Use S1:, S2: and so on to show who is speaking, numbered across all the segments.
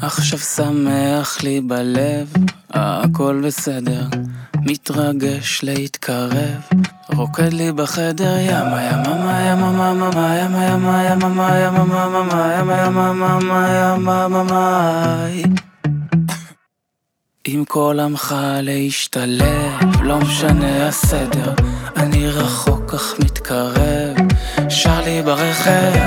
S1: עכשיו שמח לי בלב, הכל בסדר, מתרגש להתקרב, רוקד לי בחדר, ימה ימה ימה ימה ימה ימה ימה ימה ימה ימה ימה ימה. עם כל עמך להשתלב, לא משנה הסדר, אני רחוק אך מתקרב, שר לי ברכב.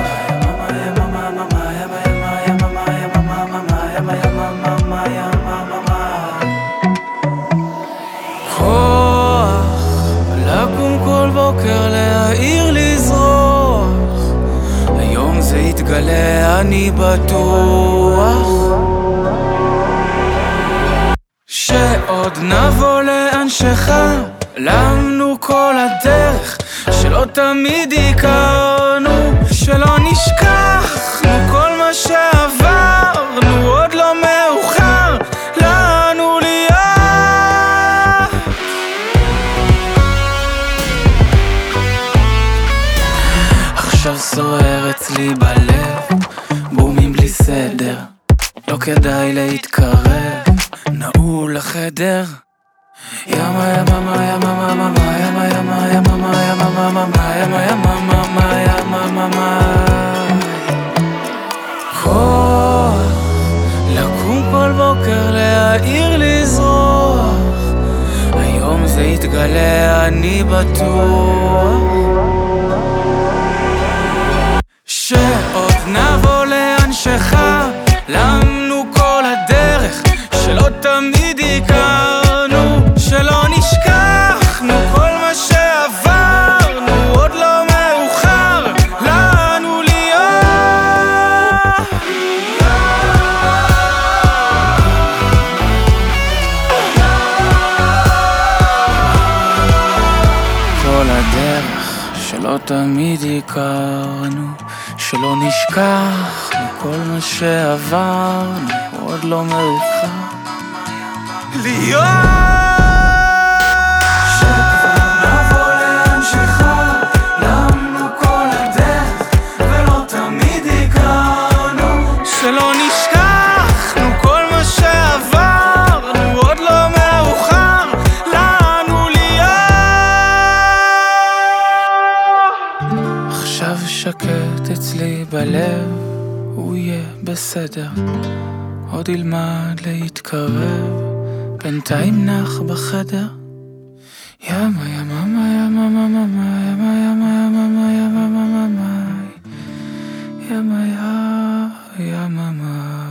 S1: כוח לקום כל בוקר להעיר לזרוח, היום זה יתגלה אני בטוח, שעוד נבוא לאנשך, למנו כל הדרך, שלא תמיד הכרנו, שלא נשכחנו כל מה שעברנו, עוד לא מאוחר לנו להיות. עכשיו סוער אצלי בלב, בומים בלי סדר, לא כדאי להתקרב, נעול לחדר. ימה ימה ימה ימה ימה ימה ימה ימה ימה ימה ימה. כוח לקום כל בוקר להעיר לזרוח, היום זה יתגלה אני בטוח, שעוד נבוא לאנשך, למנו כל הדרך, שלא תמיד הכרנו, שלא נשכחנו כל מה שעברנו, עוד לא מאוחר לנו להיות. כל הדרך שלא תמיד הכרנו, שלא נשכחנו כל מה שעברנו, עוד לא מאוחר להיות. שכבר נבוא לאנשך, למנו כל הדרך, ולא תמיד הכרנו, שלא נשכחנו כל מה שעברנו, עוד לא מאוחר לנו להיות. עכשיו שקט אצלי בלב, הוא יהיה בסדר, עוד ילמד להתקרב, בינתיים נח בחדר. ימה ימה ימה ימה ימה ימה ימה ימה ימה ימה ימה ימה ימה.